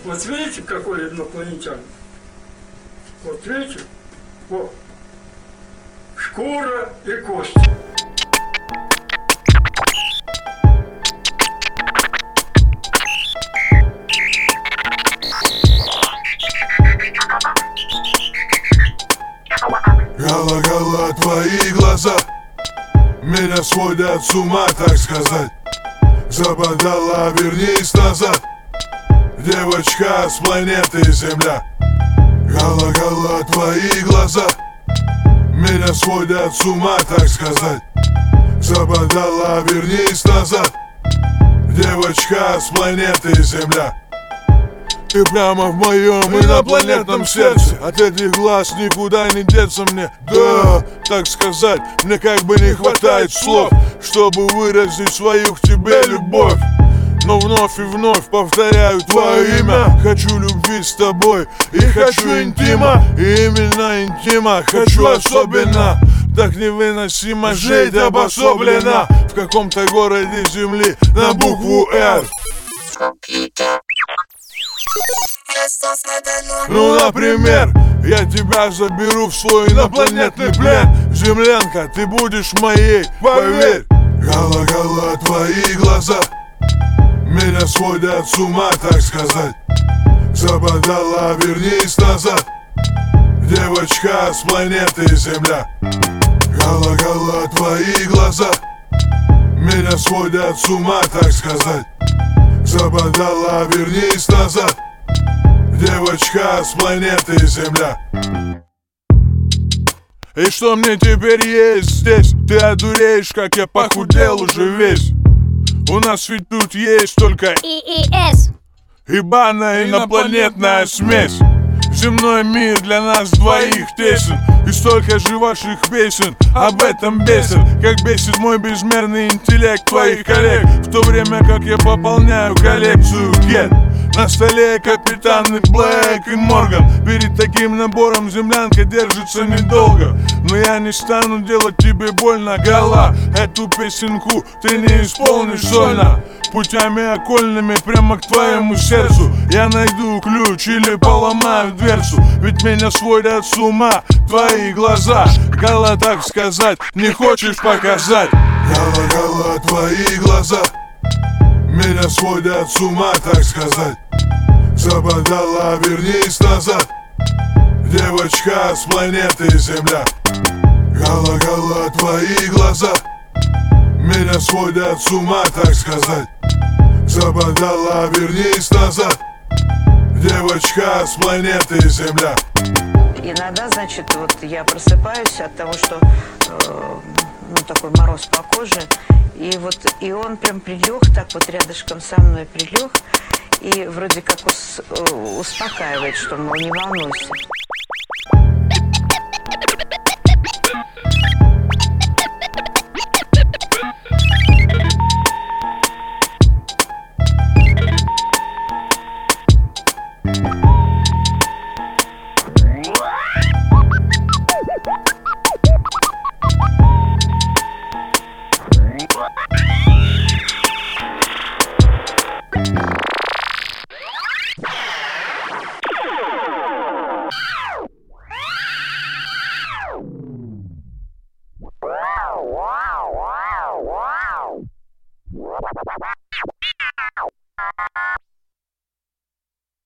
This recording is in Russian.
Вот видите, какой инопланетянин? Вот видите? Вот. Шкура и кости. Гала-гала, твои глаза меня сводят с ума, так сказать. Западала, вернись назад, девочка с планеты Земля. Гала-гала, твои глаза меня сводят с ума, так сказать. Западала, вернись назад, девочка с планеты Земля. Ты прямо в моем инопланетном сердце. От этих глаз никуда не деться мне. Да, так сказать, мне как бы не хватает слов, чтобы выразить свою к тебе любовь. Но вновь и вновь повторяю твое имя. Хочу любви с тобой и хочу интима. И именно интима хочу особенно. Так невыносимо жить обособленно в каком-то городе земли на букву «Р». Ну, например, я тебя заберу в свой инопланетный плен. Землянка, ты будешь моей, поверь. Гала-гала, твои глаза меня сводят с ума, так сказать. Западала, вернись назад, девочка с планеты Земля. Гала-гала, твои глаза меня сводят с ума, так сказать. Западала, вернись назад, девочка с планеты Земля. И что мне теперь есть здесь? Ты одуреешь, как я похудел уже весь. У нас ведь тут есть только ИИС. ебаная инопланетная смесь. Земной мир для нас двоих тесен, и столько же ваших песен об этом бесит, как бесит мой безмерный интеллект твоих коллег. В то время как я пополняю коллекцию Get. На столе капитаны Блэк и Морган. Перед таким набором землянка держится недолго. Но я не стану делать тебе больно, Гала. Эту песенку ты не исполнишь сольно. Путями окольными прямо к твоему сердцу я найду ключ или поломаю дверцу. Ведь меня сводят с ума твои глаза. Гала, так сказать, не хочешь показать? Гала-гала, твои глаза меня сводят с ума, так сказать. Западала, вернись назад, девочка с планеты Земля. Гала-гала, твои глаза меня сводят с ума, так сказать. Западала, вернись назад, девочка с планеты Земля. Иногда, значит, вот я просыпаюсь от того, что ну, такой мороз по коже, и он прям прилег, так вот рядышком со мной прилег, и вроде как успокаивает, что, мол, не волнуйся.